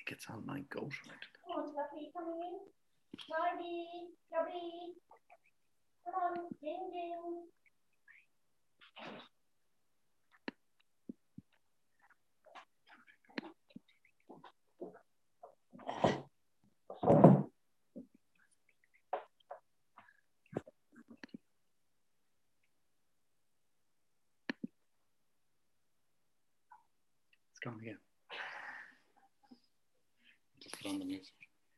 It's on my goat right. Come on, Fluffy, coming in. Margie, Gabby. Come on, Ding Ding. It's gone again. Just put on the music.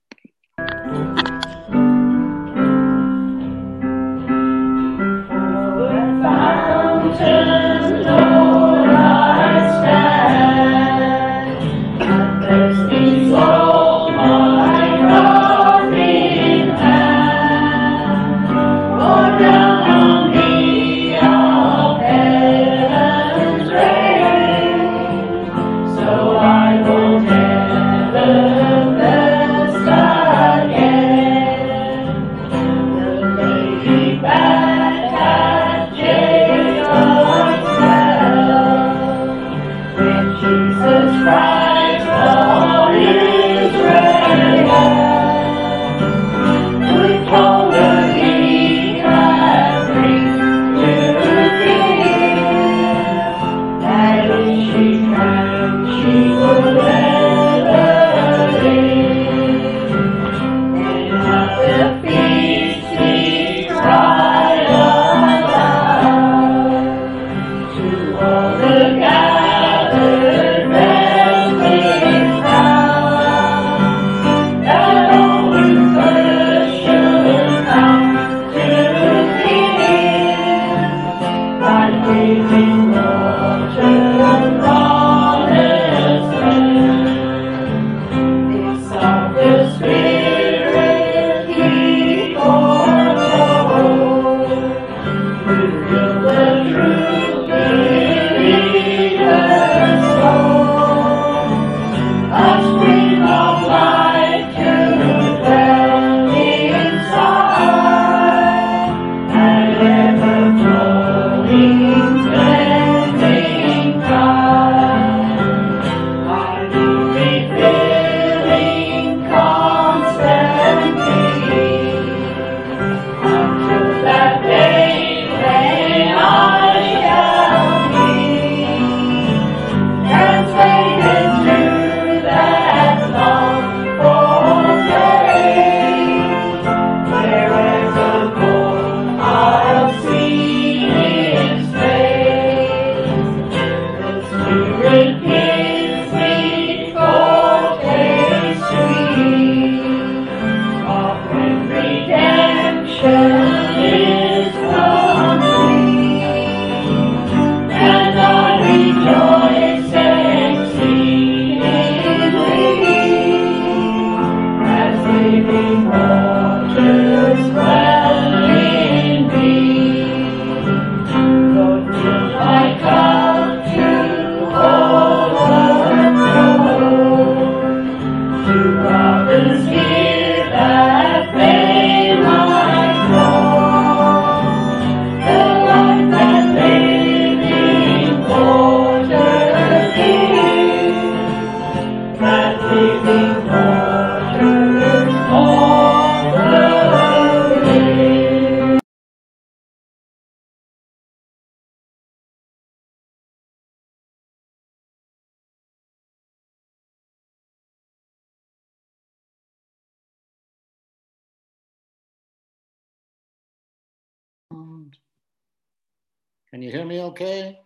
Can you hear me okay?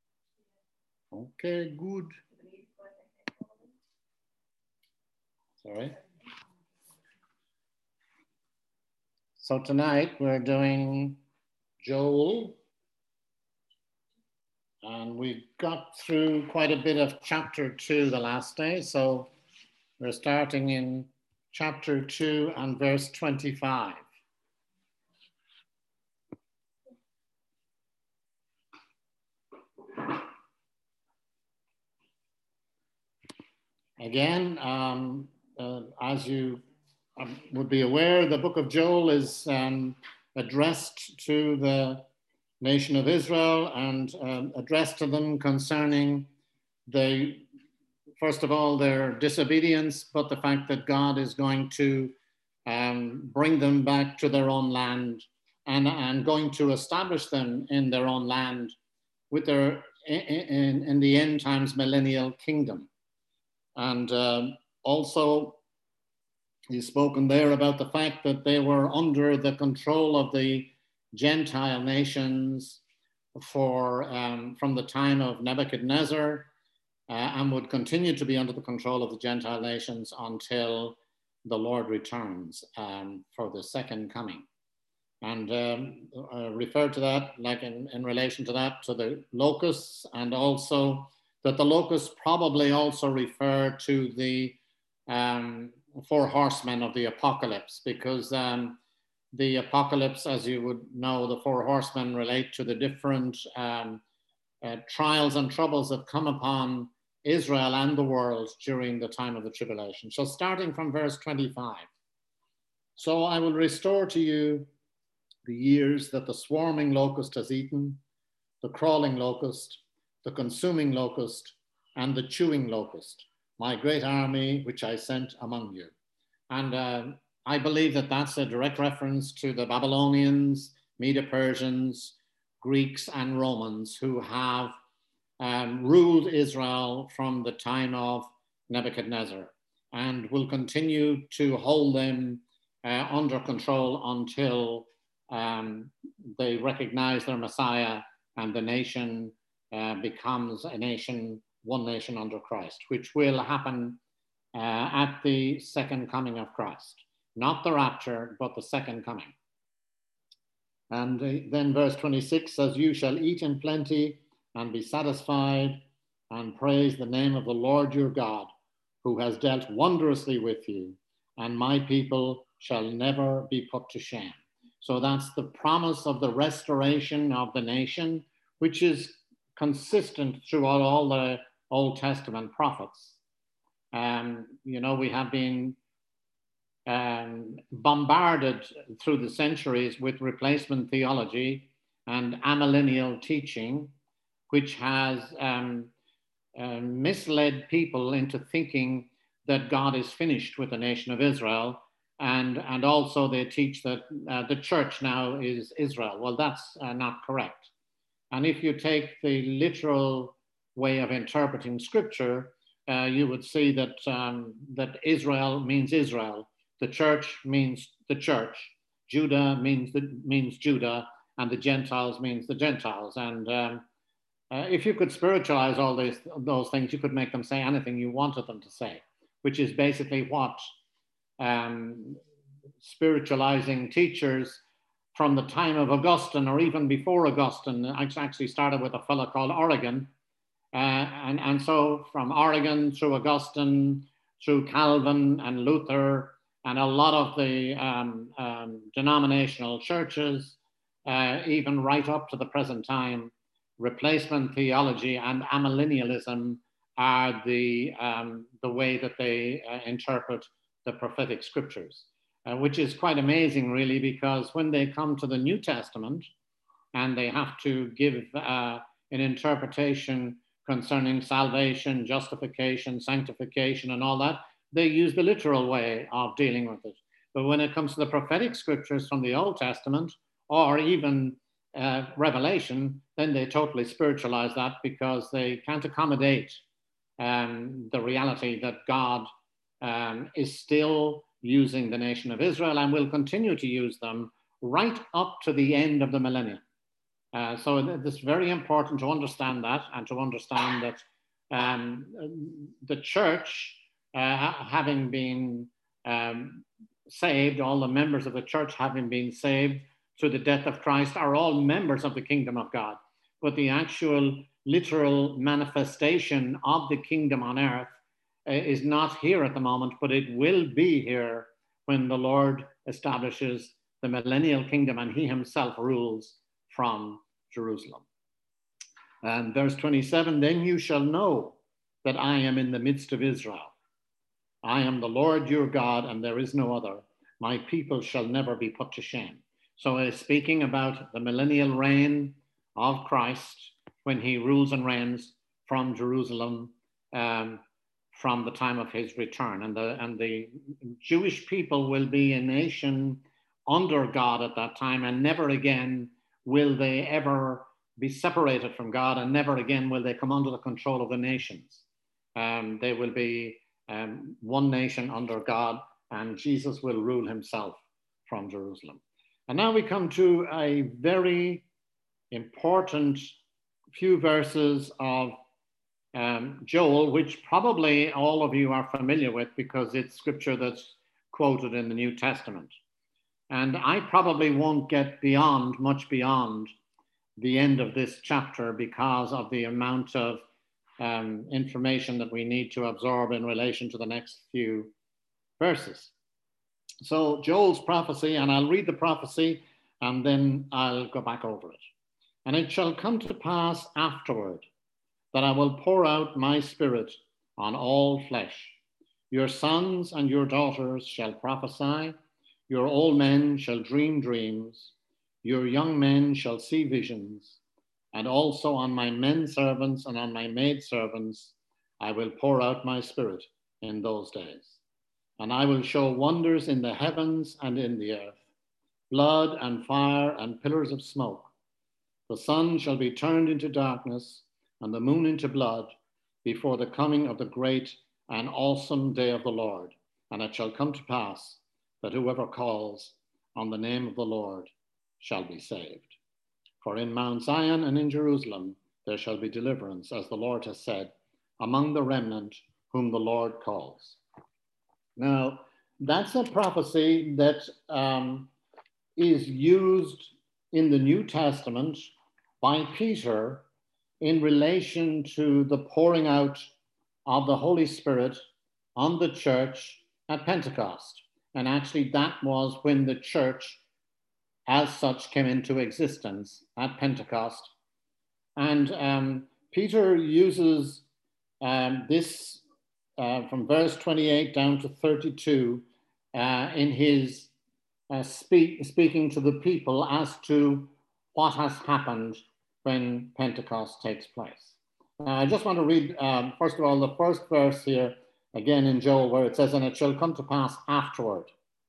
Okay, good. Sorry. So tonight we're doing Joel, and we got through quite a bit of chapter 2 the last day, so we're starting in chapter 2 and verse 25. Again, as you would be aware, the book of Joel is addressed to the nation of Israel and addressed to them concerning the first of all, their disobedience, but the fact that God is going to bring them back to their own land and going to establish them in their own land with their in the end times millennial kingdom. And also, he's spoken there about the fact that they were under the control of the Gentile nations from the time of Nebuchadnezzar, and would continue to be under the control of the Gentile nations until the Lord returns for the second coming. And refer to that, like in relation to that, to the locusts, and also that the locusts probably also refer to the 4 horsemen of the apocalypse, because the apocalypse, as you would know, the 4 horsemen relate to the different trials and troubles that come upon Israel and the world during the time of the tribulation. So starting from verse 25. So I will restore to you the years that the swarming locust has eaten, the crawling locust, the consuming locust, and the chewing locust, my great army which I sent among you. And I believe that that's a direct reference to the Babylonians, Medo-Persians, Greeks, and Romans who have ruled Israel from the time of Nebuchadnezzar and will continue to hold them under control until they recognize their Messiah and the nation becomes a nation, one nation under Christ, which will happen at the second coming of Christ. Not the rapture, but the second coming. And then verse 26 says, you shall eat in plenty and be satisfied and praise the name of the Lord your God, who has dealt wondrously with you, and my people shall never be put to shame. So that's the promise of the restoration of the nation, which is consistent throughout all the Old Testament prophets. You know, we have been bombarded through the centuries with replacement theology and amillennial teaching, which has misled people into thinking that God is finished with the nation of Israel. And also they teach that the church now is Israel. Well, that's not correct. And if you take the literal way of interpreting scripture, you would see that, that Israel means Israel. The church means the church. Judah means Judah, and the Gentiles means the Gentiles. And if you could spiritualize all those things, you could make them say anything you wanted them to say, which is basically what spiritualizing teachers from the time of Augustine or even before Augustine actually started with a fellow called Origen. And so from Origen through Augustine, through Calvin and Luther, and a lot of the denominational churches, even right up to the present time, replacement theology and amillennialism are the way that they interpret the prophetic scriptures, which is quite amazing, really, because when they come to the New Testament and they have to give an interpretation concerning salvation, justification, sanctification, and all that, they use the literal way of dealing with it. But when it comes to the prophetic scriptures from the Old Testament, or even Revelation, then they totally spiritualize that because they can't accommodate the reality that God is still using the nation of Israel and will continue to use them right up to the end of the millennium. So it's very important to understand that, and to understand that the church, having been saved, all the members of the church having been saved through the death of Christ, are all members of the kingdom of God. But the actual literal manifestation of the kingdom on earth is not here at the moment, but it will be here when the Lord establishes the millennial kingdom and he himself rules from Jerusalem. And verse 27, then you shall know that I am in the midst of Israel. I am the Lord your God, and there is no other. My people shall never be put to shame. So it's speaking about the millennial reign of Christ when he rules and reigns from Jerusalem from the time of his return. And the Jewish people will be a nation under God at that time, and never again will they ever be separated from God, and never again will they come under the control of the nations. They will be one nation under God, and Jesus will rule himself from Jerusalem. And now we come to a very important few verses of Joel, which probably all of you are familiar with because it's scripture that's quoted in the New Testament. And I probably won't get much beyond the end of this chapter because of the amount of information that we need to absorb in relation to the next few verses. So Joel's prophecy, and I'll read the prophecy and then I'll go back over it. And it shall come to pass afterward that I will pour out my spirit on all flesh. Your sons and your daughters shall prophesy. Your old men shall dream dreams. Your young men shall see visions. And also on my men servants and on my maid servants, I will pour out my spirit in those days. And I will show wonders in the heavens and in the earth, blood and fire and pillars of smoke. The sun shall be turned into darkness and the moon into blood before the coming of the great and awesome day of the Lord. And it shall come to pass that whoever calls on the name of the Lord shall be saved. For in Mount Zion and in Jerusalem there shall be deliverance, as the Lord has said, among the remnant whom the Lord calls. Now, that's a prophecy that is used in the New Testament by Peter in relation to the pouring out of the Holy Spirit on the church at Pentecost. And actually, that was when the church as such came into existence at Pentecost. And Peter uses this from verse 28 down to 32 in his speaking to the people as to what has happened when Pentecost takes place. I just want to read, first of all, the first verse here, again in Joel, where it says, and it shall come to pass afterward.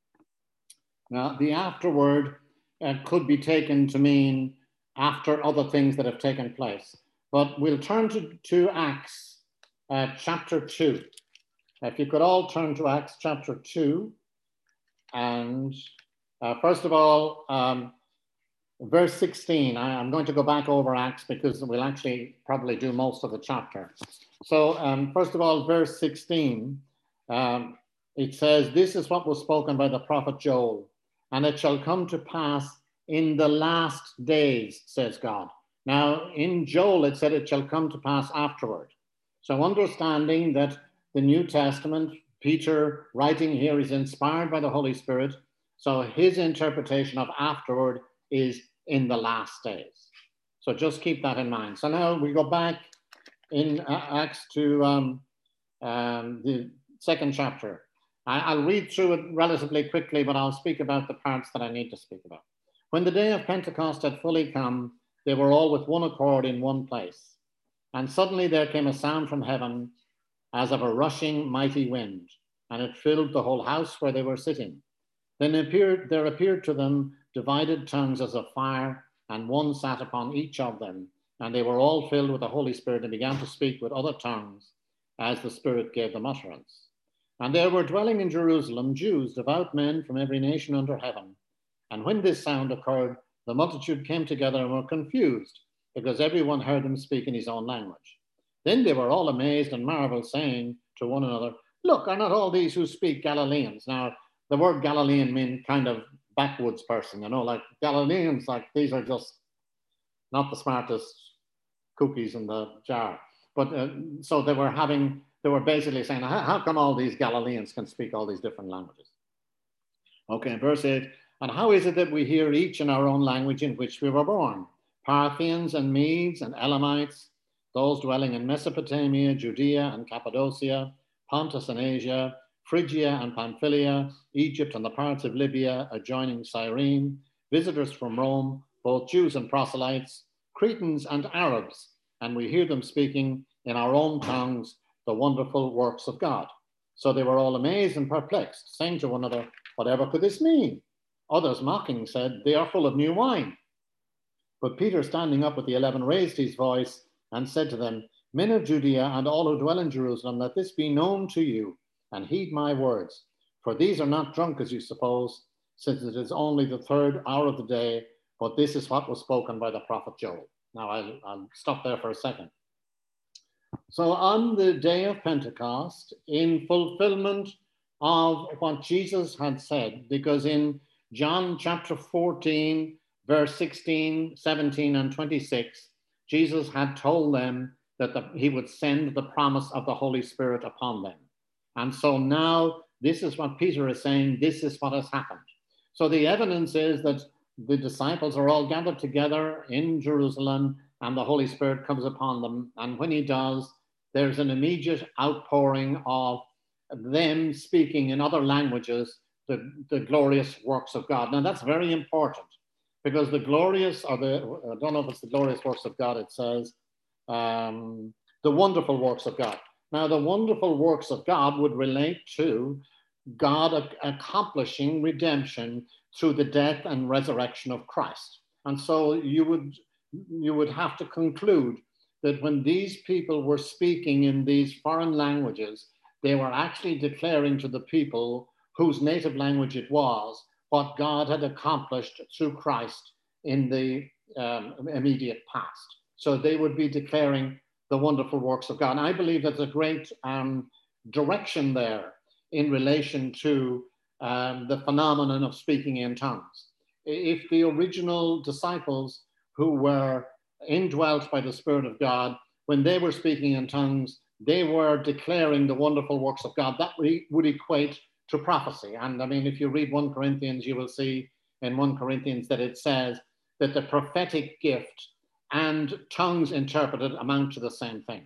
Now, the afterward could be taken to mean after other things that have taken place. But we'll turn to Acts chapter 2. If you could all turn to Acts chapter 2. And first of all, verse 16. I'm going to go back over Acts because we'll actually probably do most of the chapter. So first of all, verse 16, it says, this is what was spoken by the prophet Joel. And it shall come to pass in the last days, says God. Now, in Joel, it said it shall come to pass afterward. So understanding that the New Testament, Peter writing here, is inspired by the Holy Spirit. So his interpretation of afterward is in the last days. So just keep that in mind. So now we go back in Acts to the second chapter. I'll read through it relatively quickly, but I'll speak about the parts that I need to speak about. When the day of Pentecost had fully come, they were all with one accord in one place. And suddenly there came a sound from heaven as of a rushing mighty wind, and it filled the whole house where they were sitting. Then there appeared to them divided tongues as of fire, and one sat upon each of them. And they were all filled with the Holy Spirit and began to speak with other tongues as the Spirit gave them utterance. And there were dwelling in Jerusalem Jews, devout men from every nation under heaven. And when this sound occurred, the multitude came together and were confused, because everyone heard them speak in his own language. Then they were all amazed and marveled, saying to one another, look, are not all these who speak Galileans? Now, the word Galilean means kind of backwoods person, like Galileans, like these are just not the smartest cookies in the jar. But so they were basically saying, how come all these Galileans can speak all these different languages? Okay, verse 8, and how is it that we hear each in our own language in which we were born? Parthians and Medes and Elamites, those dwelling in Mesopotamia, Judea and Cappadocia, Pontus and Asia, Phrygia and Pamphylia, Egypt and the parts of Libya adjoining Cyrene, visitors from Rome, both Jews and proselytes, Cretans and Arabs, and we hear them speaking in our own tongues the wonderful works of God. So they were all amazed and perplexed, saying to one another, whatever could this mean? Others mocking said, they are full of new wine. But Peter, standing up with the 11, raised his voice and said to them, men of Judea and all who dwell in Jerusalem, let this be known to you, and heed my words. For these are not drunk as you suppose, since it is only the 3rd hour of the day, but this is what was spoken by the prophet Joel. Now I'll stop there for a second. So on the day of Pentecost, in fulfillment of what Jesus had said, because in John chapter 14, verse 16, 17, and 26, Jesus had told them that he would send the promise of the Holy Spirit upon them. And so now this is what Peter is saying, this is what has happened. So the evidence is that the disciples are all gathered together in Jerusalem and the Holy Spirit comes upon them. And when he does, there's an immediate outpouring of them speaking in other languages, the glorious works of God. Now that's very important because the glorious, I don't know if it's the glorious works of God, it says, the wonderful works of God. Now the wonderful works of God would relate to God accomplishing redemption through the death and resurrection of Christ. And so you would have to conclude that when these people were speaking in these foreign languages, they were actually declaring to the people whose native language it was, what God had accomplished through Christ in the immediate past. So they would be declaring the wonderful works of God. And I believe there's a great direction there in relation to the phenomenon of speaking in tongues. If the original disciples who were indwelt by the Spirit of God, when they were speaking in tongues, they were declaring the wonderful works of God. That would equate to prophecy. And I mean, if you read 1 Corinthians, you will see in 1 Corinthians that it says that the prophetic gift and tongues interpreted amount to the same thing.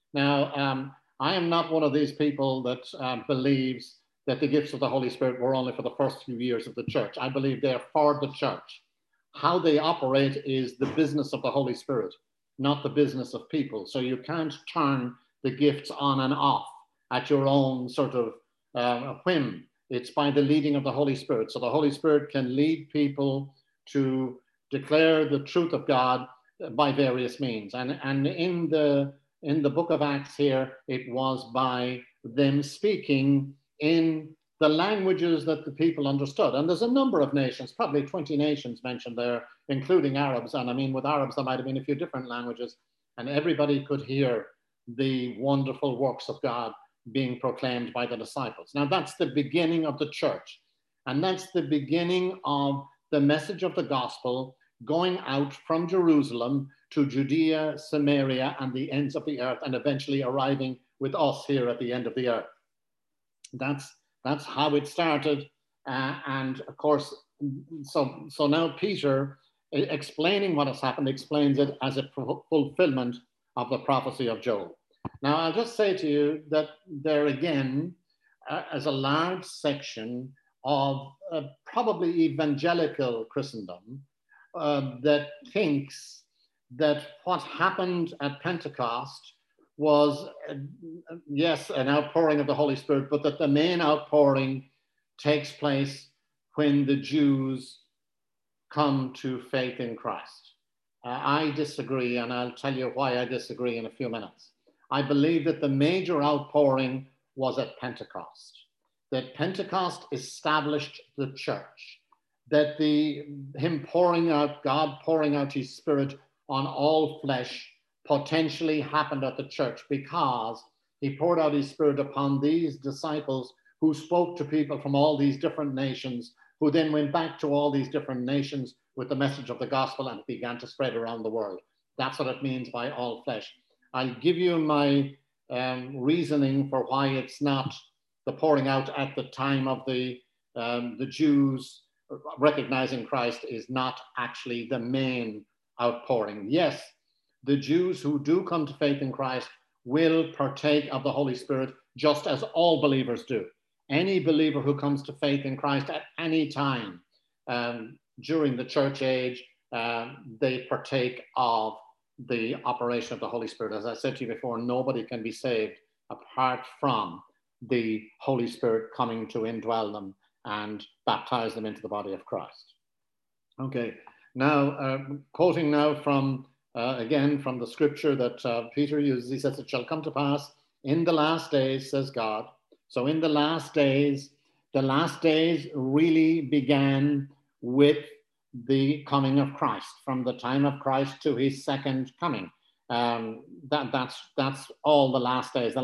Now, I am not one of these people that believes that the gifts of the Holy Spirit were only for the first few years of the church. I believe they are for the church. How they operate is the business of the Holy Spirit, not the business of people. So you can't turn the gifts on and off at your own sort of whim. It's by the leading of the Holy Spirit. So the Holy Spirit can lead people to declare the truth of God by various means. And in the book of Acts here, it was by them speaking in the languages that the people understood. And there's a number of nations, probably 20 nations mentioned there, including Arabs. And I mean, with Arabs, there might have been a few different languages, and everybody could hear the wonderful works of God being proclaimed by the disciples. Now, that's the beginning of the church. And that's the beginning of the message of the gospel going out from Jerusalem to Judea, Samaria, and the ends of the earth, and eventually arriving with us here at the end of the earth. That's how it started. And of course, so now Peter, explaining what has happened, explains it as a fulfillment of the prophecy of Joel. Now, I'll just say to you that there again is a large section of probably evangelical Christendom that thinks that what happened at Pentecost was, yes, an outpouring of the Holy Spirit, but that the main outpouring takes place when the Jews come to faith in Christ. I disagree, and I'll tell you why I disagree in a few minutes. I believe that the major outpouring was at Pentecost, that Pentecost established the church, that him pouring out, God pouring out his Spirit on all flesh potentially happened at the church because he poured out his Spirit upon these disciples who spoke to people from all these different nations, who then went back to all these different nations with the message of the gospel and it began to spread around the world. That's what it means by all flesh. I'll give you my reasoning for why it's not the pouring out at the time of the Jews recognizing Christ is not actually the main outpouring. Yes, the Jews who do come to faith in Christ will partake of the Holy Spirit just as all believers do. Any believer who comes to faith in Christ at any time during the church age, they partake of the operation of the Holy Spirit. As I said to you before, nobody can be saved apart from the Holy Spirit coming to indwell them and baptize them into the body of Christ. Okay, now quoting now from, again, from the scripture that Peter uses, he says, it shall come to pass in the last days, says God. So in the last days really began with the coming of Christ, from the time of Christ to his second coming. That's all the last days.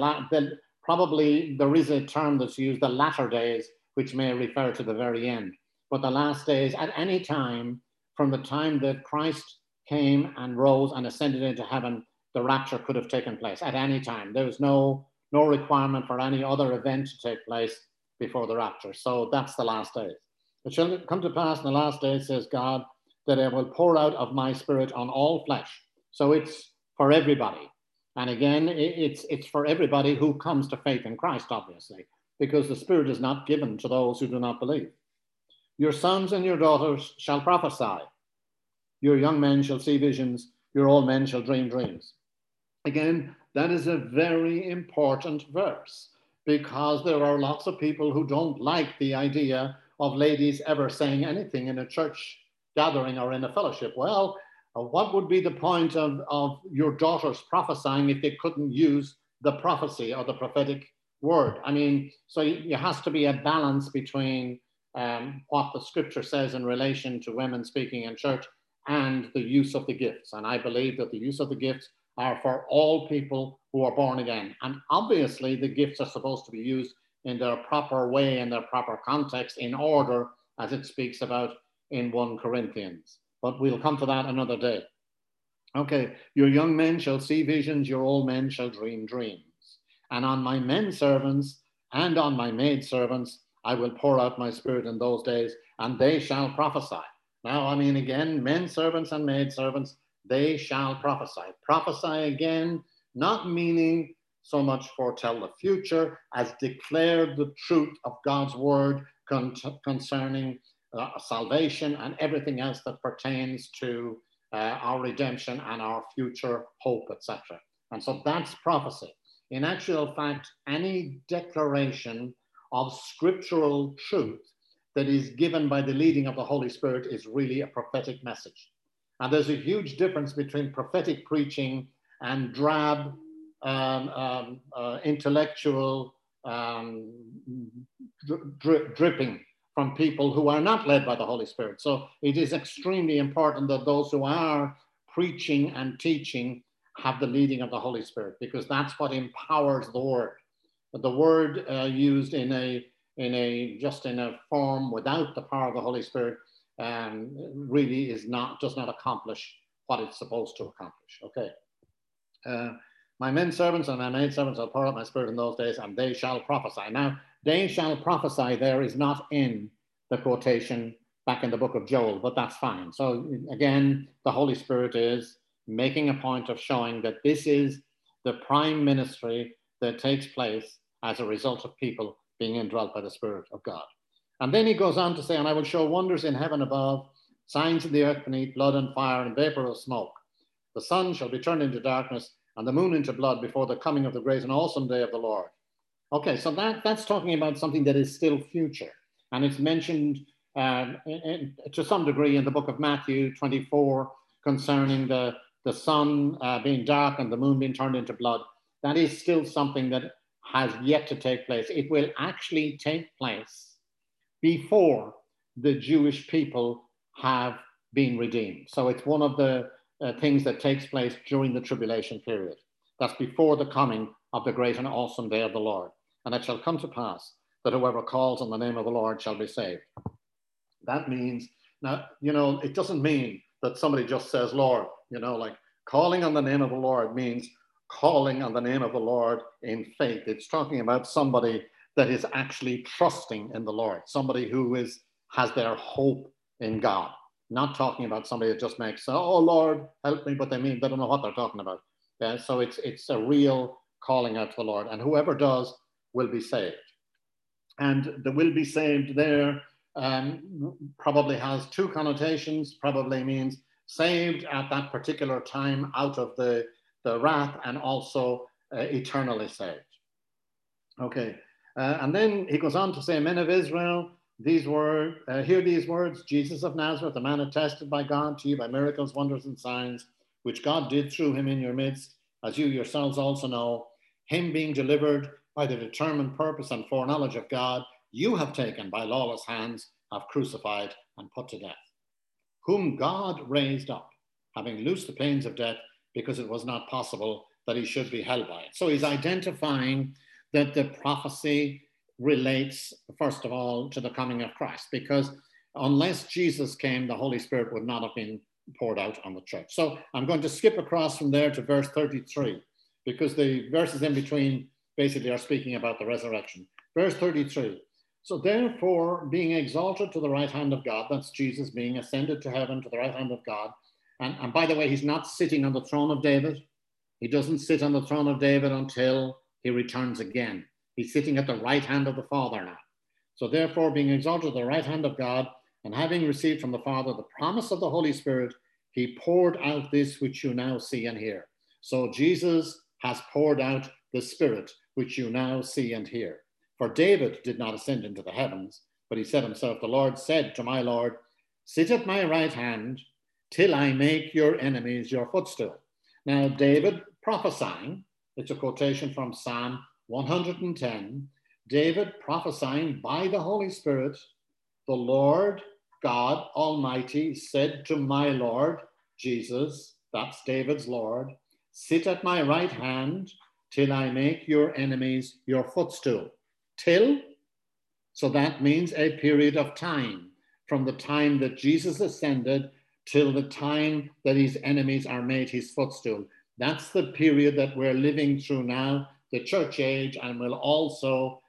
Probably there is a term that's used, the latter days, which may refer to the very end. But the last days, at any time, from the time that Christ came and rose and ascended into heaven, the rapture could have taken place at any time. There was no requirement for any other event to take place before the rapture. So that's the last days. It shall come to pass in the last days, says God, that I will pour out of my spirit on all flesh. So it's for everybody. And again, it's for everybody who comes to faith in Christ, obviously, because the Spirit is not given to those who do not believe. Your sons and your daughters shall prophesy. Your young men shall see visions. Your old men shall dream dreams. Again, that is a very important verse, because there are lots of people who don't like the idea of ladies ever saying anything in a church gathering or in a fellowship. Well, what would be the point of your daughters prophesying if they couldn't use the prophecy or the prophetic word? I mean, so there has to be a balance between what the scripture says in relation to women speaking in church and the use of the gifts. And I believe that the use of the gifts are for all people who are born again. And obviously the gifts are supposed to be used in their proper way, in their proper context, in order, as it speaks about in 1 Corinthians. But we'll come to that another day. Okay, your young men shall see visions, your old men shall dream dreams. And on my men servants and on my maid servants, I will pour out my spirit in those days, and they shall prophesy. Now, I mean, again, men servants and maid servants, they shall prophesy. Prophesy again, not meaning so much foretell the future as declare the truth of God's word concerning salvation and everything else that pertains to our redemption and our future hope, etc. And so that's prophecy. In actual fact, any declaration of scriptural truth that is given by the leading of the Holy Spirit is really a prophetic message. And there's a huge difference between prophetic preaching and drab, intellectual dripping from people who are not led by the Holy Spirit. So it is extremely important that those who are preaching and teaching have the leading of the Holy Spirit, because that's what empowers the word. But the word used in a form without the power of the Holy Spirit really does not accomplish what it's supposed to accomplish. Okay. My men servants and my maid servants will pour out my spirit in those days, and they shall prophesy. Now, they shall prophesy there is not in the quotation back in the book of Joel, but that's fine. So again, the Holy Spirit is making a point of showing that this is the prime ministry that takes place as a result of people being indwelt by the Spirit of God. And then he goes on to say, and I will show wonders in heaven above, signs in the earth beneath, blood and fire and vapor of smoke. The sun shall be turned into darkness and the moon into blood before the coming of the great and awesome day of the Lord. Okay, so that's talking about something that is still future. And it's mentioned to some degree in the book of Matthew 24 concerning the sun being dark and the moon being turned into blood. That is still something that has yet to take place. It will actually take place before the Jewish people have been redeemed. So it's one of the things that takes place during the tribulation period. That's before the coming of the great and awesome day of the Lord. And it shall come to pass that whoever calls on the name of the Lord shall be saved. That means, now, it doesn't mean that somebody just says, Lord, like calling on the name of the Lord means calling on the name of the Lord in faith. It's talking about somebody that is actually trusting in the Lord, somebody who has their hope in God. Not talking about somebody that just makes, oh Lord, help me, but they don't know what they're talking about. Yeah, so it's a real calling out to the Lord, and whoever does will be saved. And the will be saved there probably has two connotations. Probably means saved at that particular time out of the wrath, and also eternally saved. Okay. And then he goes on to say, men of Israel, hear these words, Jesus of Nazareth, a man attested by God to you by miracles, wonders, and signs, which God did through him in your midst, as you yourselves also know, him being delivered by the determined purpose and foreknowledge of God, you have taken by lawless hands, have crucified and put to death, whom God raised up, having loosed the pains of death, because it was not possible that he should be held by it. So he's identifying that the prophecy relates, first of all, to the coming of Christ, because unless Jesus came, the Holy Spirit would not have been poured out on the church. So I'm going to skip across from there to verse 33, because the verses in between basically are speaking about the resurrection. Verse 33. So therefore, being exalted to the right hand of God, that's Jesus being ascended to heaven to the right hand of God. And by the way, he's not sitting on the throne of David. He doesn't sit on the throne of David until he returns again. He's sitting at the right hand of the Father now. So therefore, being exalted to the right hand of God, and having received from the Father the promise of the Holy Spirit, he poured out this which you now see and hear. So Jesus has poured out the Spirit which you now see and hear. For David did not ascend into the heavens, but he said himself, the Lord said to my Lord, sit at my right hand till I make your enemies your footstool. Now, David prophesying, it's a quotation from Psalm 110, David prophesying by the Holy Spirit, the Lord God Almighty said to my Lord, Jesus, that's David's Lord, sit at my right hand till I make your enemies your footstool. Till, so that means a period of time, from the time that Jesus ascended till the time that his enemies are made his footstool. That's the period that we're living through now, the church age, and will also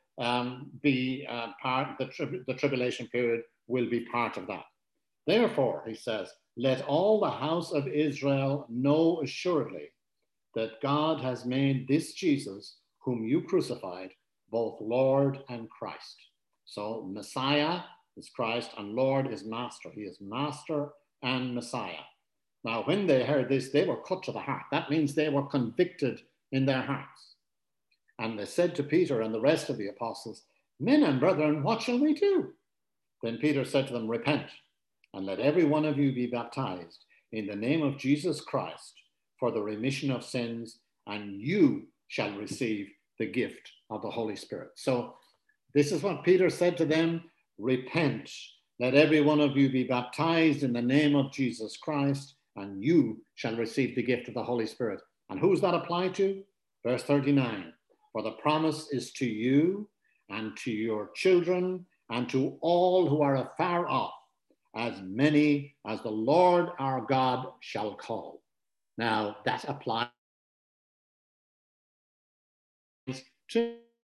be part, the tribulation period will be part of that. Therefore, he says, let all the house of Israel know assuredly that God has made this Jesus, whom you crucified, both Lord and Christ. So Messiah is Christ and Lord is Master. He is Master and Messiah. Now, when they heard this, they were cut to the heart. That means they were convicted in their hearts. And they said to Peter and the rest of the apostles, men and brethren, what shall we do? Then Peter said to them, repent, and let every one of you be baptized in the name of Jesus Christ for the remission of sins, and you shall receive the gift of the Holy Spirit. So this is what Peter said to them, repent, let every one of you be baptized in the name of Jesus Christ, and you shall receive the gift of the Holy Spirit. And who's that apply to? Verse 39, for the promise is to you and to your children and to all who are afar off, as many as the Lord our God shall call. Now that applies to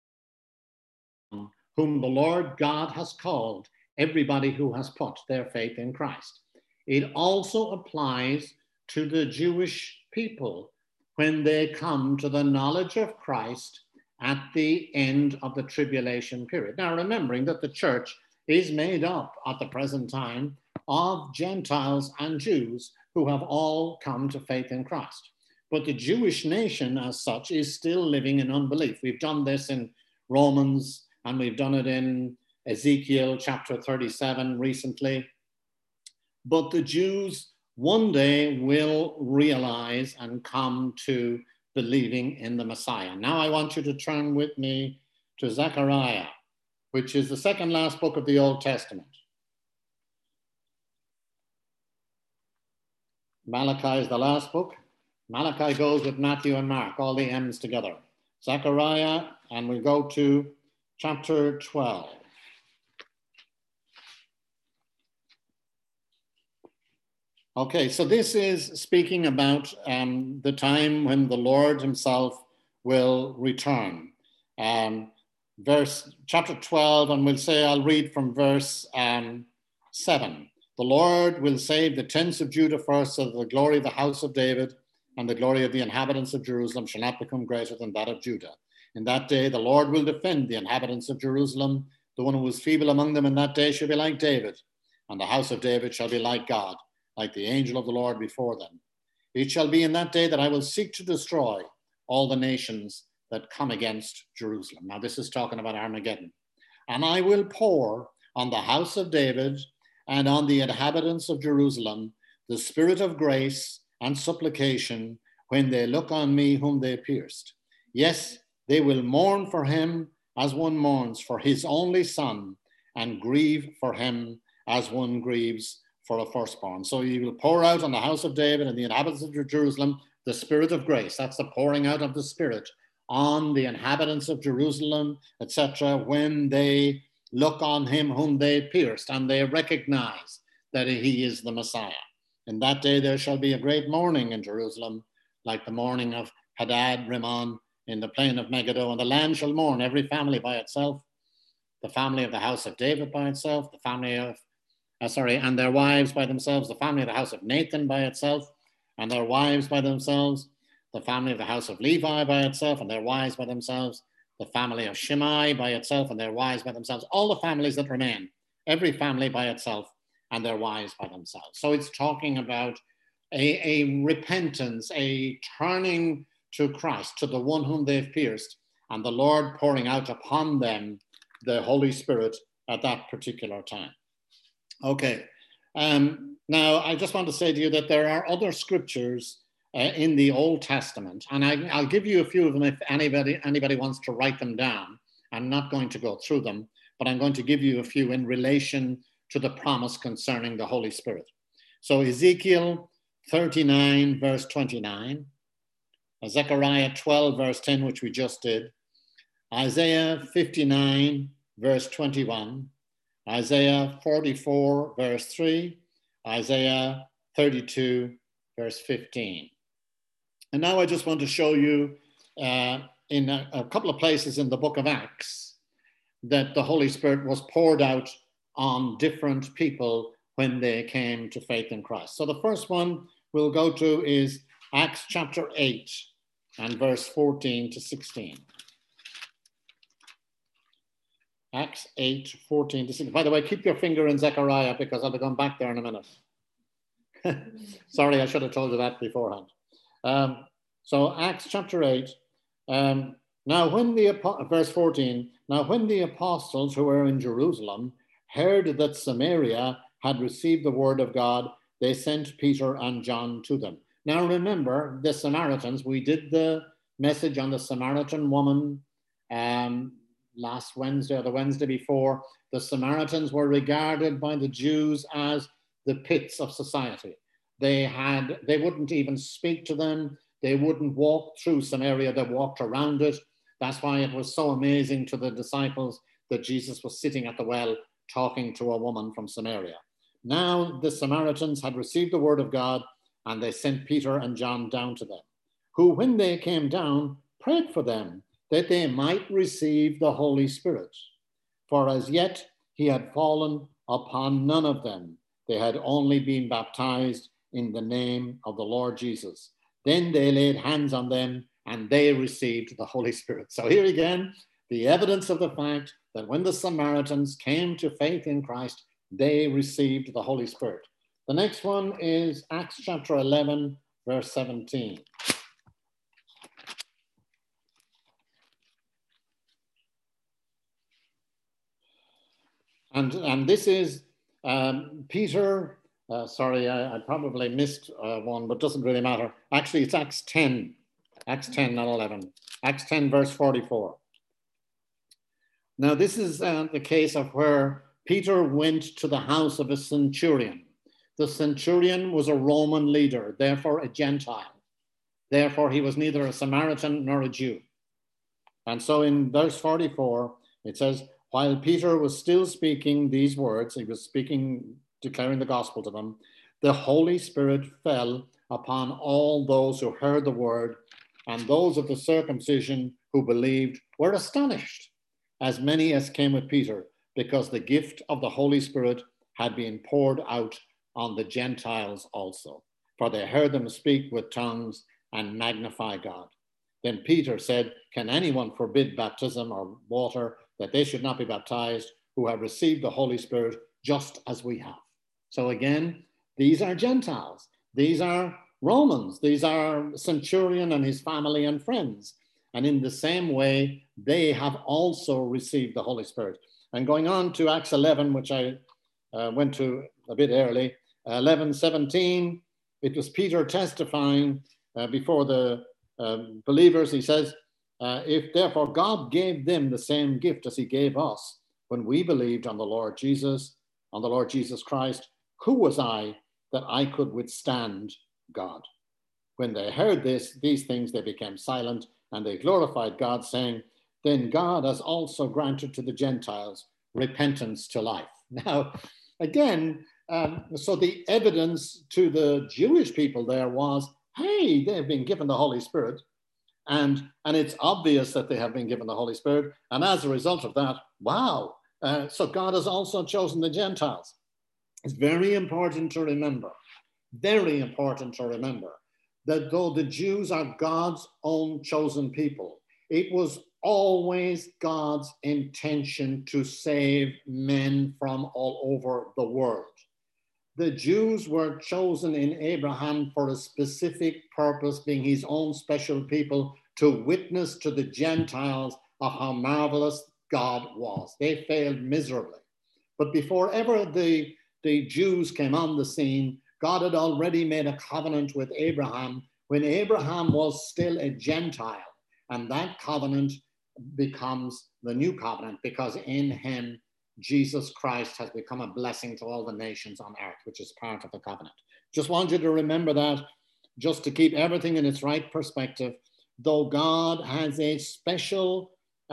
whom the Lord God has called, everybody who has put their faith in Christ. It also applies to the Jewish people when they come to the knowledge of Christ at the end of the tribulation period. Now, remembering that the church is made up at the present time of Gentiles and Jews who have all come to faith in Christ. But the Jewish nation as such is still living in unbelief. We've done this in Romans, and we've done it in Ezekiel chapter 37 recently. But the Jews one day will realize and come to believing in the Messiah. Now I want you to turn with me to Zechariah, which is the second last book of the Old Testament. Malachi is the last book. Malachi goes with Matthew and Mark, all the M's together. Zechariah, and we go to chapter 12. Okay, so this is speaking about the time when the Lord himself will return. Chapter 12, and we'll say, I'll read from verse 7. The Lord will save the tents of Judah first, so that the glory of the house of David and the glory of the inhabitants of Jerusalem shall not become greater than that of Judah. In that day, the Lord will defend the inhabitants of Jerusalem. The one who was feeble among them in that day shall be like David, and the house of David shall be like God, like the angel of the Lord before them. It shall be in that day that I will seek to destroy all the nations that come against Jerusalem. Now, this is talking about Armageddon. And I will pour on the house of David and on the inhabitants of Jerusalem the spirit of grace and supplication when they look on me whom they pierced. Yes, they will mourn for him as one mourns for his only son, and grieve for him as one grieves for a firstborn. So he will pour out on the house of David and the inhabitants of Jerusalem the spirit of grace. That's the pouring out of the spirit on the inhabitants of Jerusalem, etc., when they look on him whom they pierced and they recognize that he is the Messiah. In that day there shall be a great mourning in Jerusalem, like the mourning of Hadad Rimmon in the plain of Megiddo, and the land shall mourn, every family by itself, the family of the house of David by itself, the family of, and their wives by themselves, the family of the house of Nathan by itself, and their wives by themselves, the family of the house of Levi by itself, and their wives by themselves, the family of Shimei by itself, and their wives by themselves, all the families that remain, every family by itself, and their wives by themselves. So it's talking about a repentance, a turning to Christ, to the one whom they've pierced, and the Lord pouring out upon them the Holy Spirit at that particular time. Okay, now I just want to say to you that there are other scriptures in the Old Testament, and I'll give you a few of them if anybody wants to write them down. I'm not going to go through them, but I'm going to give you a few in relation to the promise concerning the Holy Spirit. So Ezekiel 39, verse 29, Zechariah 12, verse 10, which we just did, Isaiah 59, verse 21, Isaiah 44, verse 3, Isaiah 32, verse 15. And now I just want to show you in a couple of places in the book of Acts that the Holy Spirit was poured out on different people when they came to faith in Christ. So the first one we'll go to is Acts chapter 8 and verse 14 to 16. Acts 8, 14 to 16. By the way, keep your finger in Zechariah because I'll be going back there in a minute. Sorry, I should have told you that beforehand. So Acts chapter 8. Now when verse 14, now when the apostles who were in Jerusalem heard that Samaria had received the word of God, they sent Peter and John to them. Now remember, the Samaritans, we did the message on the Samaritan woman last Wednesday or the Wednesday before. The Samaritans were regarded by the Jews as the pits of society. They wouldn't even speak to them. They wouldn't walk through Samaria. They walked around it. That's why it was so amazing to the disciples that Jesus was sitting at the well talking to a woman from Samaria. Now the Samaritans had received the word of God, and they sent Peter and John down to them, who, when they came down, prayed for them that they might receive the Holy Spirit. For as yet he had fallen upon none of them. They had only been baptized in the name of the Lord Jesus. Then they laid hands on them and they received the Holy Spirit. So here again, the evidence of the fact that when the Samaritans came to faith in Christ, they received the Holy Spirit. The next one is Acts chapter 11, verse 17. And this is Peter, sorry, I probably missed one, but doesn't really matter. Actually, it's Acts 10, not 11. Acts 10, verse 44. Now, this is the case of where Peter went to the house of a centurion. The centurion was a Roman leader, therefore a Gentile. Therefore, he was neither a Samaritan nor a Jew. And so in verse 44, it says, while Peter was still speaking these words, he was speaking, declaring the gospel to them, the Holy Spirit fell upon all those who heard the word, and those of the circumcision who believed were astonished, as many as came with Peter, because the gift of the Holy Spirit had been poured out on the Gentiles also. For they heard them speak with tongues and magnify God. Then Peter said, can anyone forbid baptism or water, that they should not be baptized who have received the Holy Spirit just as we have? So again, these are Gentiles. These are Romans. These are centurion and his family and friends. And in the same way, they have also received the Holy Spirit. And going on to Acts 11, which I went to a bit early, 11:17, it was Peter testifying before the believers. He says, if therefore God gave them the same gift as he gave us when we believed on the Lord Jesus Christ, who was I that I could withstand God? When they heard these things, they became silent and they glorified God, saying, then God has also granted to the Gentiles repentance to life. Now, again, so the evidence to the Jewish people there was, hey, they've been given the Holy Spirit. And it's obvious that they have been given the Holy Spirit. And as a result of that, wow. So God has also chosen the Gentiles. It's very important to remember that though the Jews are God's own chosen people, it was always God's intention to save men from all over the world. The Jews were chosen in Abraham for a specific purpose, being his own special people, to witness to the Gentiles of how marvelous God was. They failed miserably. But before ever the Jews came on the scene, God had already made a covenant with Abraham when Abraham was still a Gentile. And that covenant becomes the new covenant because in him, Jesus Christ has become a blessing to all the nations on earth, which is part of the covenant. Just want you to remember that, just to keep everything in its right perspective. Though God has a special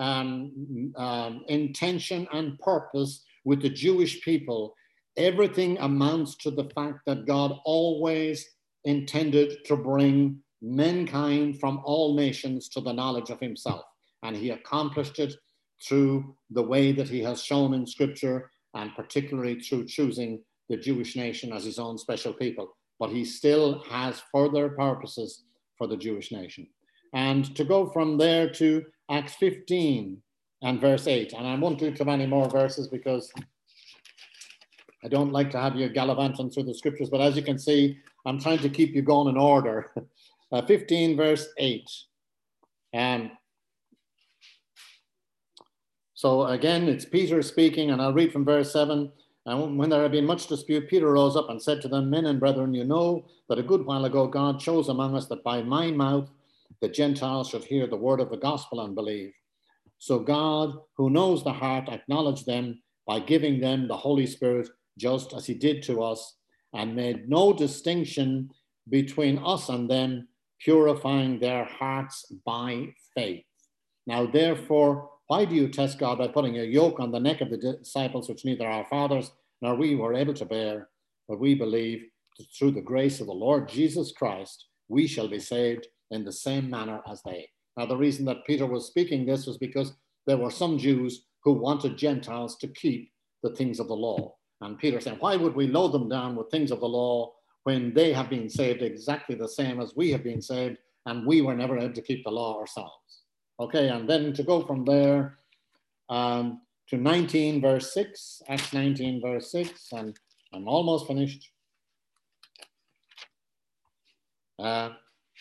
intention and purpose with the Jewish people, everything amounts to the fact that God always intended to bring mankind from all nations to the knowledge of himself. And he accomplished it through the way that he has shown in Scripture, and particularly through choosing the Jewish nation as his own special people. But he still has further purposes for the Jewish nation. And to go from there to Acts 15 and verse 8, and I won't do too many more verses because I don't like to have you gallivanting through the Scriptures, but as you can see, I'm trying to keep you going in order. 15 verse 8. So again, it's Peter speaking, and I'll read from verse 7. And when there had been much dispute, Peter rose up and said to them, men and brethren, you know that a good while ago God chose among us that by my mouth the Gentiles should hear the word of the gospel and believe. So God, who knows the heart, acknowledged them by giving them the Holy Spirit, just as he did to us, and made no distinction between us and them, purifying their hearts by faith. Now, therefore, why do you test God by putting a yoke on the neck of the disciples, which neither our fathers nor we were able to bear? But we believe that through the grace of the Lord Jesus Christ, we shall be saved in the same manner as they. Now, the reason that Peter was speaking this was because there were some Jews who wanted Gentiles to keep the things of the law. And Peter said, why would we load them down with things of the law when they have been saved exactly the same as we have been saved, and we were never able to keep the law ourselves? Okay, and then to go from there to 19 verse 6, Acts 19 verse 6, and I'm almost finished. And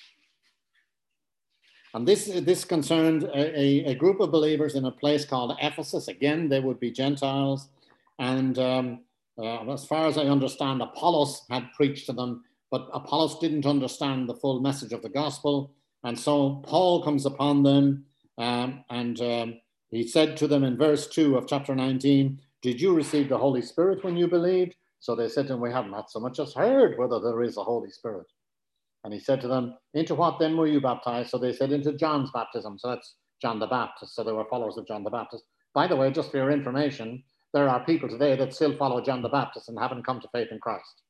this concerned a group of believers in a place called Ephesus. Again, they would be Gentiles. And as far as I understand, Apollos had preached to them, but Apollos didn't understand the full message of the gospel. And so Paul comes upon them and he said to them in verse 2 of chapter 19, did you receive the Holy Spirit when you believed? So they said to him, we have not so much as heard whether there is a Holy Spirit. And he said to them, into what then were you baptized? So they said, into John's baptism. So that's John the Baptist. So they were followers of John the Baptist. By the way, just for your information, there are people today that still follow John the Baptist and haven't come to faith in Christ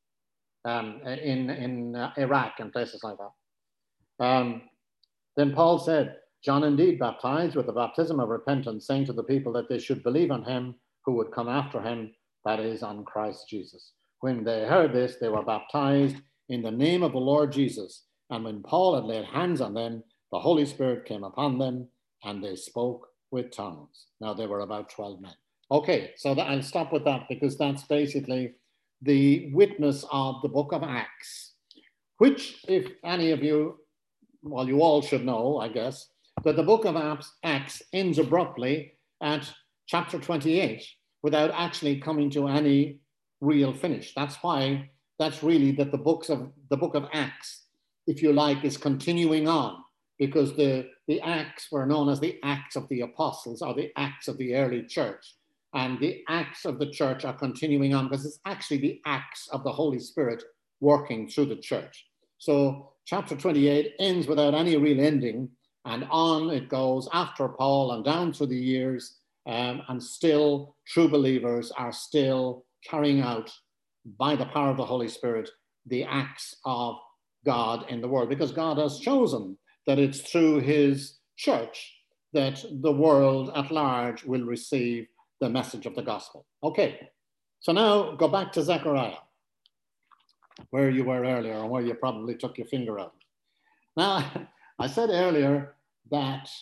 in Iraq and places like that. Then Paul said, John indeed baptized with the baptism of repentance, saying to the people that they should believe on him who would come after him, that is, on Christ Jesus. When they heard this, they were baptized in the name of the Lord Jesus. And when Paul had laid hands on them, the Holy Spirit came upon them, and they spoke with tongues. Now there were about 12 men. Okay, so I'll stop with that because that's basically the witness of the book of Acts, which, if any of you, well, you all should know, I guess, that the book of Acts ends abruptly at chapter 28 without actually coming to any real finish. That's why, that's really that the book of Acts, if you like, is continuing on, because the Acts were known as the Acts of the Apostles or the Acts of the early church. And the Acts of the church are continuing on because it's actually the Acts of the Holy Spirit working through the church. So chapter 28 ends without any real ending, and on it goes after Paul and down through the years, and still true believers are still carrying out by the power of the Holy Spirit the acts of God in the world, because God has chosen that it's through his church that the world at large will receive the message of the gospel. Okay, so now go back to Zechariah, where you were earlier, and where you probably took your finger out. Now, I said earlier that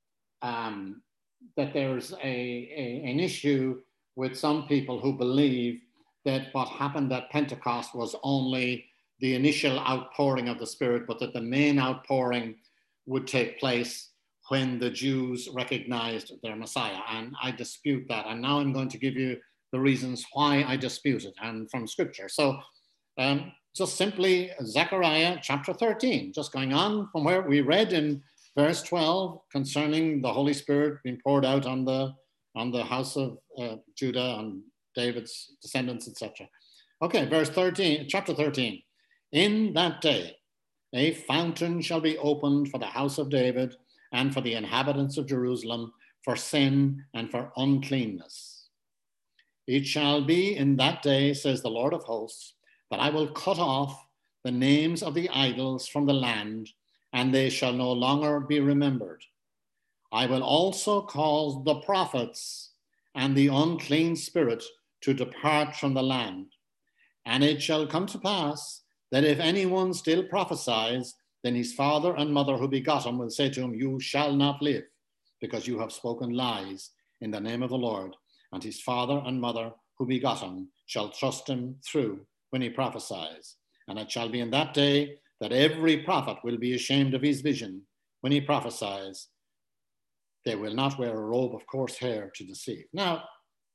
that there's an issue with some people who believe that what happened at Pentecost was only the initial outpouring of the Spirit, but that the main outpouring would take place when the Jews recognized their Messiah. And I dispute that. And now I'm going to give you the reasons why I dispute it, and from Scripture. So just simply Zechariah chapter 13, just going on from where we read in verse 12 concerning the Holy Spirit being poured out on the house of Judah and David's descendants, etc. Okay, verse 13, chapter 13. In that day, a fountain shall be opened for the house of David and for the inhabitants of Jerusalem, for sin and for uncleanness. It shall be in that day, says the Lord of hosts, that I will cut off the names of the idols from the land, and they shall no longer be remembered. I will also cause the prophets and the unclean spirit to depart from the land. And it shall come to pass that if anyone still prophesies, then his father and mother who begot him will say to him, you shall not live, because you have spoken lies in the name of the Lord. And his father and mother who begot him shall trust him through when he prophesies. And it shall be in that day that every prophet will be ashamed of his vision when he prophesies. They will not wear a robe of coarse hair to deceive. Now,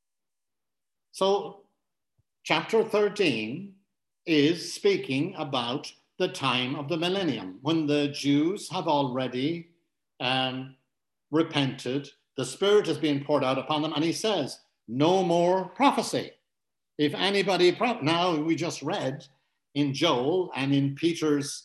so chapter 13 is speaking about the time of the millennium, when the Jews have already repented, the Spirit is being poured out upon them, and he says, no more prophecy. If anybody, now we just read in Joel and in Peter's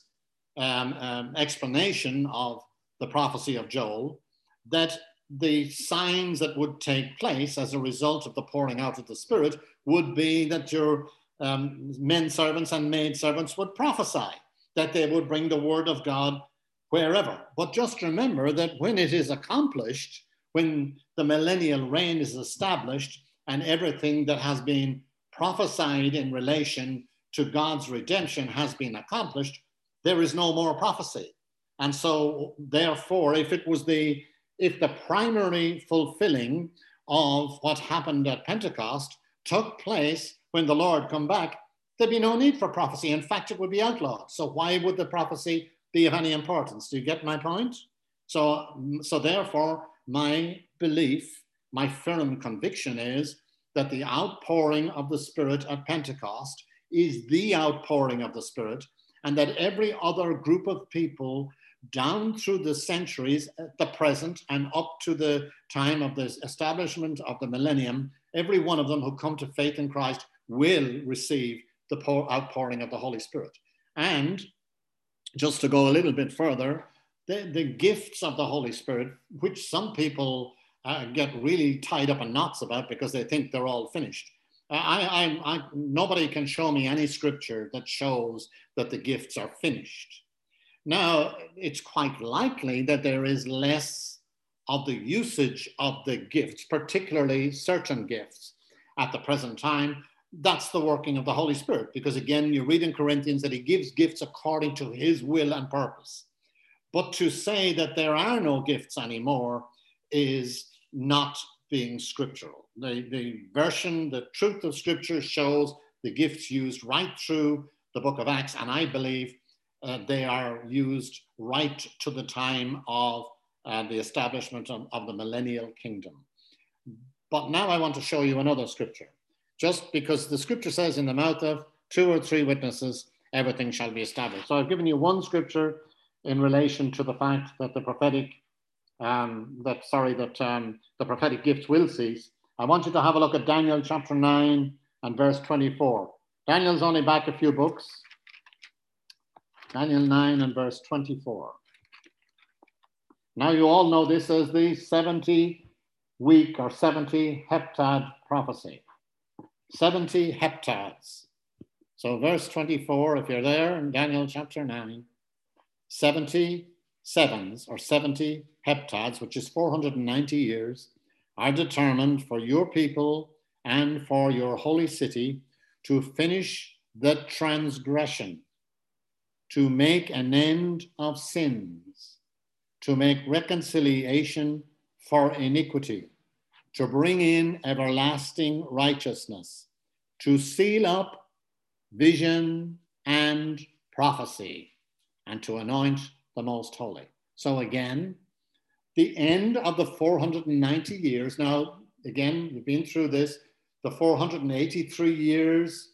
explanation of the prophecy of Joel, that the signs that would take place as a result of the pouring out of the Spirit would be that your men servants and maid servants would prophesy, that they would bring the word of God wherever. But just remember that when it is accomplished, when the millennial reign is established and everything that has been prophesied in relation to God's redemption has been accomplished, there is no more prophecy. And so therefore, if the primary fulfilling of what happened at Pentecost took place when the Lord come back, there'd be no need for prophecy. In fact, it would be outlawed. So why would the prophecy be of any importance? Do you get my point? So therefore, my belief, my firm conviction is that the outpouring of the Spirit at Pentecost is the outpouring of the Spirit, and that every other group of people down through the centuries at the present and up to the time of the establishment of the millennium, every one of them who come to faith in Christ will receive the outpouring of the Holy Spirit. And just to go a little bit further, the gifts of the Holy Spirit, which some people get really tied up in knots about because they think they're all finished. Nobody can show me any scripture that shows that the gifts are finished. Now, it's quite likely that there is less of the usage of the gifts, particularly certain gifts at the present time. That's the working of the Holy Spirit, because again, you read in Corinthians that he gives gifts according to his will and purpose. But to say that there are no gifts anymore is not being scriptural. The version, the truth of Scripture shows the gifts used right through the book of Acts, and I believe they are used right to the time of the establishment of the millennial kingdom. But now I want to show you another scripture. Just because the scripture says in the mouth of 2 or 3 witnesses, everything shall be established. So I've given you one scripture in relation to the fact that the prophetic the prophetic gifts will cease. I want you to have a look at Daniel chapter 9 and verse 24. Daniel's only back a few books. Daniel 9 and verse 24. Now you all know this as the 70-week or 70 heptad prophecy. 70 heptads. So verse 24, if you're there in Daniel chapter 9, 70 sevens or 70 heptads, which is 490 years, are determined for your people and for your holy city to finish the transgression, to make an end of sins, to make reconciliation for iniquity, to bring in everlasting righteousness, to seal up vision and prophecy, and to anoint the most holy. So again, the end of the 490 years. Now, again, we've been through this. The 483 years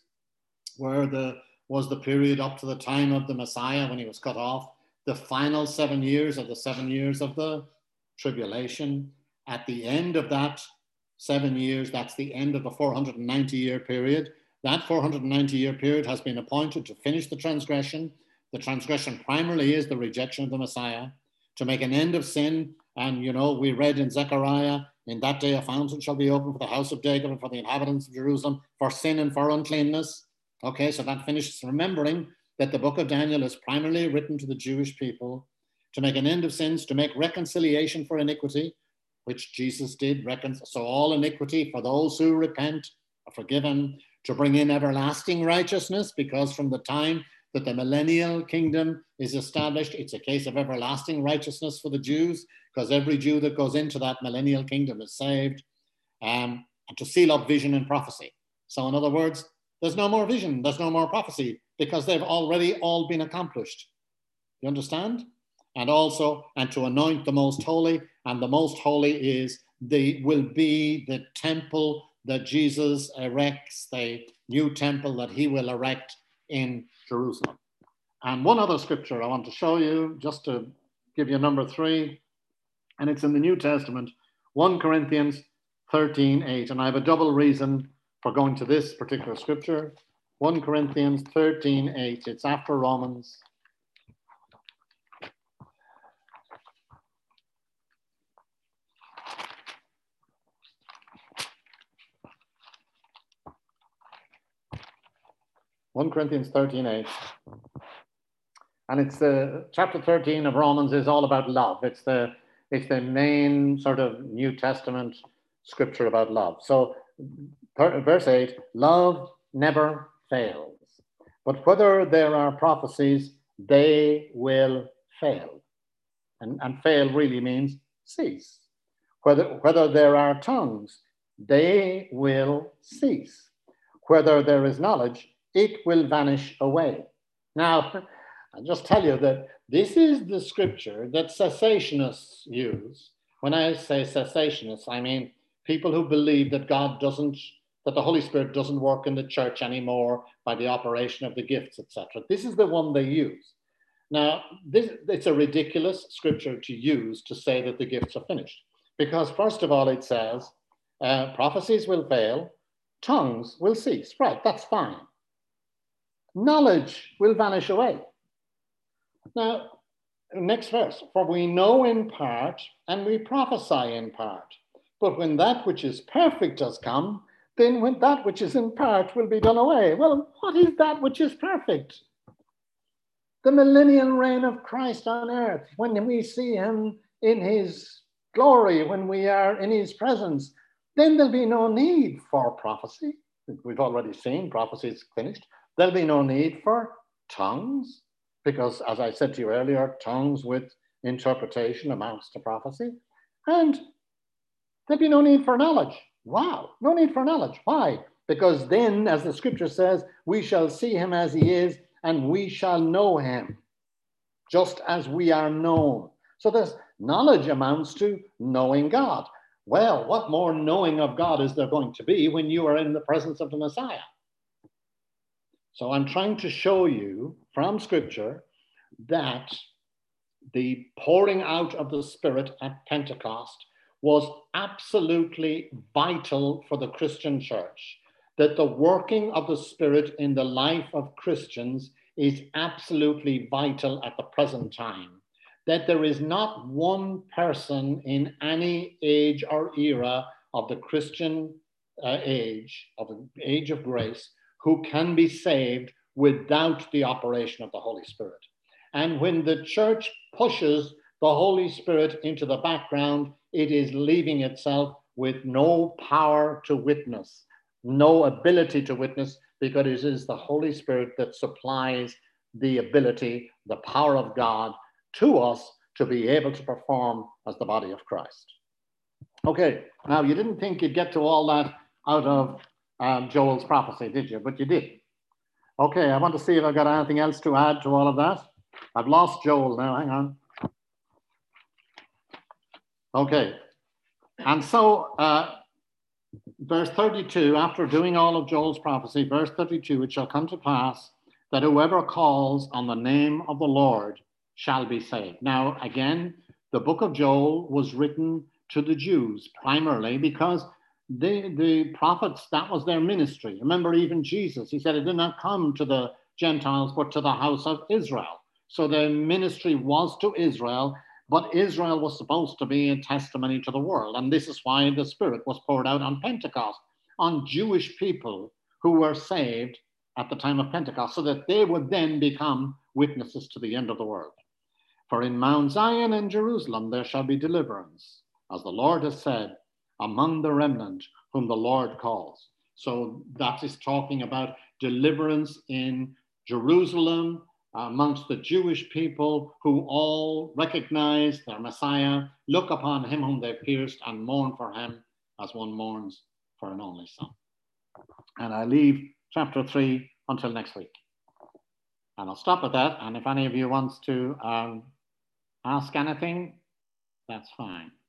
was the period up to the time of the Messiah when he was cut off. The final 7 years of the 7 years of the tribulation. At the end of that 7 years, that's the end of the 490-year period. That 490-year period has been appointed to finish the transgression. The transgression primarily is the rejection of the Messiah, to make an end of sin. And, you know, we read in Zechariah, in that day a fountain shall be opened for the house of Jacob and for the inhabitants of Jerusalem, for sin and for uncleanness. Okay, so that finishes, remembering that the book of Daniel is primarily written to the Jewish people, to make an end of sins, to make reconciliation for iniquity, which Jesus did. So all iniquity for those who repent are forgiven, to bring in everlasting righteousness, because from the time that the millennial kingdom is established, it's a case of everlasting righteousness for the Jews, because every Jew that goes into that millennial kingdom is saved, and to seal up vision and prophecy. So in other words, there's no more vision, there's no more prophecy, because they've already all been accomplished. You understand? And also, and to anoint the most holy, and the most holy will be the temple that Jesus erects, the new temple that he will erect in Jerusalem. And one other scripture I want to show you, just to give you number 3, and it's in the New Testament, 1 Corinthians 13:8. And I have a double reason for going to this particular scripture. 1 Corinthians 13:8. It's after Romans. Corinthians 13:8. And it's chapter 13 of Romans is all about love. It's the main sort of New Testament scripture about love. So verse 8, love never fails. But whether there are prophecies, they will fail. And fail really means cease. Whether there are tongues, they will cease. Whether there is knowledge, it will vanish away. Now, I'll just tell you that this is the scripture that cessationists use. When I say cessationists, I mean people who believe that that the Holy Spirit doesn't work in the church anymore by the operation of the gifts, etc. This is the one they use. Now, it's a ridiculous scripture to use to say that the gifts are finished. Because first of all, it says, prophecies will fail, tongues will cease. Right, that's fine. Knowledge will vanish away. Now, next verse, for we know in part and we prophesy in part. But when that which is perfect does come, then when that which is in part will be done away. Well, what is that which is perfect? The millennial reign of Christ on earth, when we see him in his glory, when we are in his presence, then there'll be no need for prophecy. We've already seen prophecy is finished. There'll be no need for tongues, because as I said to you earlier, tongues with interpretation amounts to prophecy. And there'll be no need for knowledge. Wow, no need for knowledge. Why? Because then, as the scripture says, we shall see him as he is, and we shall know him, just as we are known. So there's Knowledge amounts to knowing God. Well, what more knowing of God is there going to be when you are in the presence of the Messiah? So I'm trying to show you from Scripture that the pouring out of the Spirit at Pentecost was absolutely vital for the Christian church, that the working of the Spirit in the life of Christians is absolutely vital at the present time, that there is not one person in any age or era of the Christian age, of the age of grace, who can be saved without the operation of the Holy Spirit. And when the church pushes the Holy Spirit into the background, it is leaving itself with no power to witness, no ability to witness, because it is the Holy Spirit that supplies the ability, the power of God to us to be able to perform as the body of Christ. Okay, now you didn't think you'd get to all that out of Joel's prophecy, did you? But you did. Okay, I want to see if I've got anything else to add to all of that. I've lost Joel now, hang on. Okay, and so verse 32, after doing all of Joel's prophecy, verse 32, it shall come to pass that whoever calls on the name of the Lord shall be saved. Now, again, the book of Joel was written to the Jews primarily because the prophets, that was their ministry. Remember, even Jesus, he said, it did not come to the Gentiles, but to the house of Israel. So the ministry was to Israel, but Israel was supposed to be a testimony to the world. And this is why the Spirit was poured out on Pentecost, on Jewish people who were saved at the time of Pentecost, so that they would then become witnesses to the end of the world. For in Mount Zion and Jerusalem there shall be deliverance, as the Lord has said, among the remnant whom the Lord calls. So that is talking about deliverance in Jerusalem, amongst the Jewish people who all recognize their Messiah, look upon him whom they pierced, and mourn for him as one mourns for an only son. And I leave chapter 3 until next week. And I'll stop at that. And if any of you wants to ask anything, that's fine.